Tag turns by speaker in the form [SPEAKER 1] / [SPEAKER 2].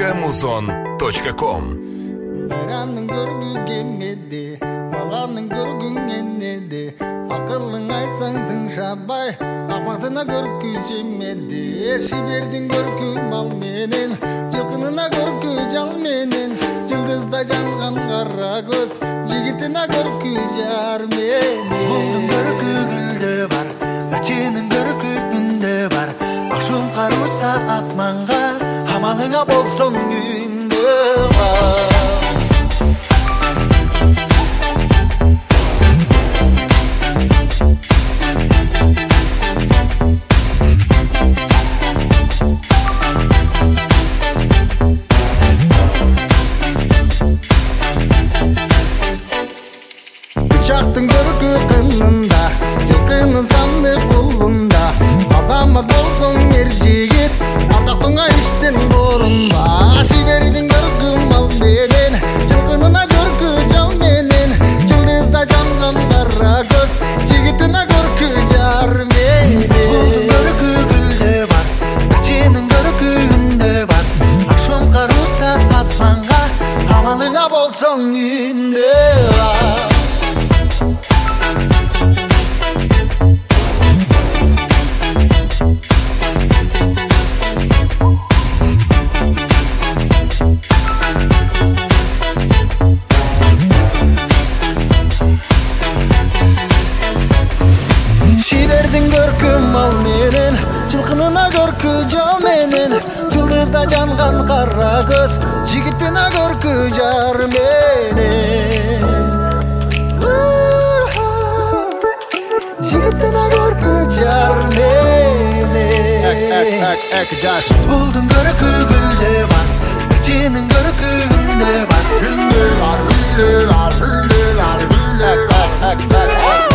[SPEAKER 1] www.muzon.com.
[SPEAKER 2] Bayramның көргү келмеді, баланың көргүң енеді. Ақылың айтсаң тыңшабай, апатына көркү жемеді. Шибердің көркү мал менен, жылқынына көркү жал менен. Жылдызда жанған қара көз, жігітіне көркү жар менен.
[SPEAKER 3] Бұлдың көркү гүлде бар, ірченің көркү үнде бар. Ақшым қаруса асманға, амалыңа болсын үнде бар.
[SPEAKER 2] Бычақтың көркі қынында, жылқының санды қолында. Азамат болсың ер жігіт, ардақтыңа іштен орынба. Шибердің көркі мал менен, жылқынына көркі жал менен. Жылдызда жанған қара көз, жігітіне көркі жар менен.
[SPEAKER 3] Бұлдың көркі гүлде бар, ірченің көркі үнде бар. Ақшым қаруса асманға, амалыңа болсын үнде бар. Шибердің көркі мал менен, жылқынына көркі жал менен. Жылдызда жанған қара көз, жігітіне көркі жар менен. Жігітіне көркі жар менен. Бұлдың көркі гүлде бар, ірченің көркі үнде бар.
[SPEAKER 2] Гүлде бар, гүлде бар, гүлде бар, гүлде бар.